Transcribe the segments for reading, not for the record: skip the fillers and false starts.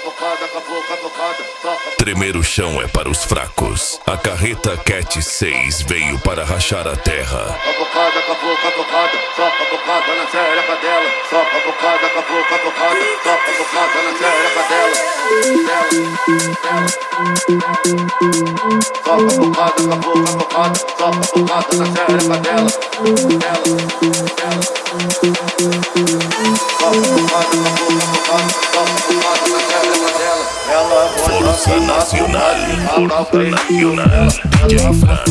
Tremer o chão é para os fracos. A carreta Cat 6 veio para rachar a terra. Cavucada, soca a bocada na xereca dela. Soca a bocada, soca a bocada na xereca dela. Soca a bocada, soca a bocada na xereca dela. Força Nacional, Força Nacional, DJ Fran.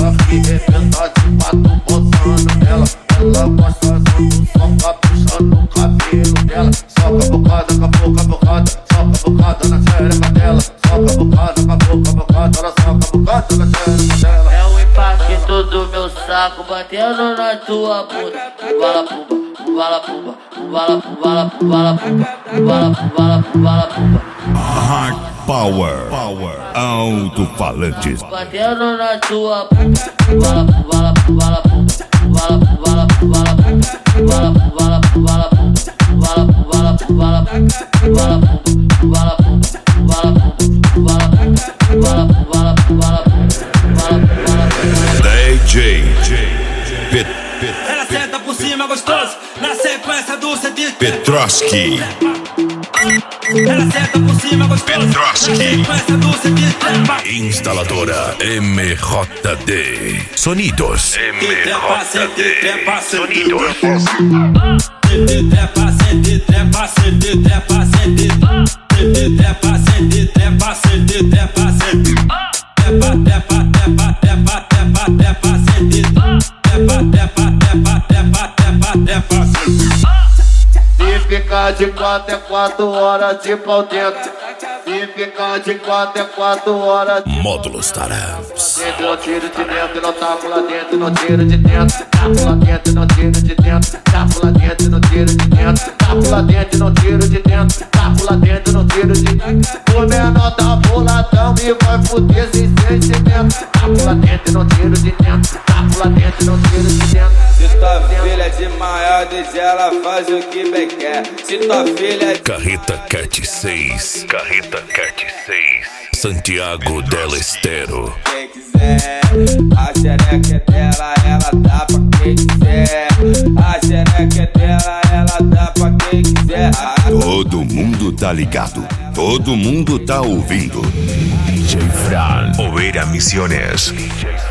Ela gosta do som, puxando o cabelo dela. Soca a bocada, soca a bocada na xereca dela. Soca a bocada, ela soca a bocada na xereca dela. É o impacto do meu saco batendo na tua bunda. Vala pumba, vala pumba, vala vala vala pumba, vala pumba. Hard Power, alto-falantes. Batendo na tua bunda. Vala vala vala pumba, vala vala vala pumba, vala vala vala pumba, vala vala vala pumba, vala pumba, vala DJ Ela senta por cima gostoso, na sequência do CD Petroski. Ela senta por cima gostoso, Petroski. na sequência do CD Instaladora MJD. Sonidos. MJD. Sonidos. Se ficar de 4 é 4 horas de pau dentro. Se ficar de 4 é 4 horas. Módulos Tarams. Não tiro de dentro, não tapo lá dentro, não tiro de dentro. Tapo lá dentro, não tiro de dentro. Tapo lá dentro, não tiro de dentro. Tapo lá dentro, não tiro de dentro. Tapo lá dentro, não tiro de dentro. O menor tá boladão e vai fuder sem sentimento. Tapo lá dentro, não tiro de dentro. Tapo lá dentro, não tiro de dentro. Se tua filha é de maior de ela faz o que bem quer. Se tua filha é Carreta Cat 6. Carreta Cat 6. Santiago del Estero. quem quiser, a xereca é dela, ela dá pra quem quiser. A xereca é dela, ela dá pra quem quiser. Todo mundo tá ligado. Todo mundo tá ouvindo. DJ Fran. Oveira Misiones.